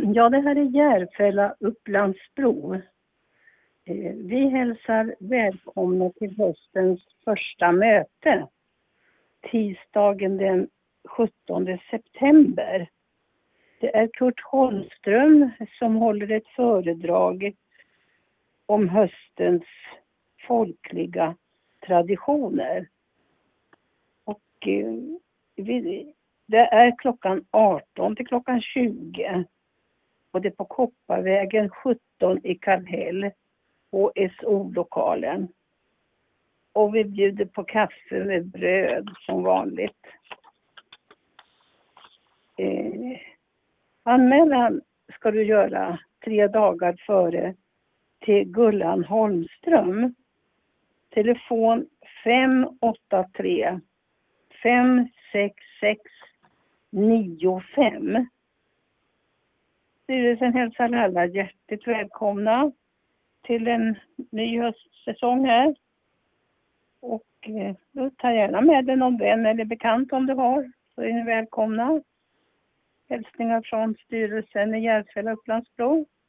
Ja, det här är Järfälla Upplandsbro. Vi hälsar välkomna till höstens första möte. Tisdagen den 17 september. Det är Kurt Holmström som håller ett föredrag om höstens folkliga traditioner. Och det är klockan 18 till klockan 20. Och det är på Kopparvägen 17 i Kallhäll, HSO-lokalen. Och vi bjuder på kaffe med bröd som vanligt. Anmälan ska du göra 3 dagar före till Gullan Holmström. Telefon 583 566 95. Styrelsen hälsar alla hjärtligt välkomna till en ny höstsäsong här. Och då tar gärna med dig någon vän eller bekant om du har. Så är ni välkomna. Hälsningar från styrelsen i Järfälla Upplandsbro.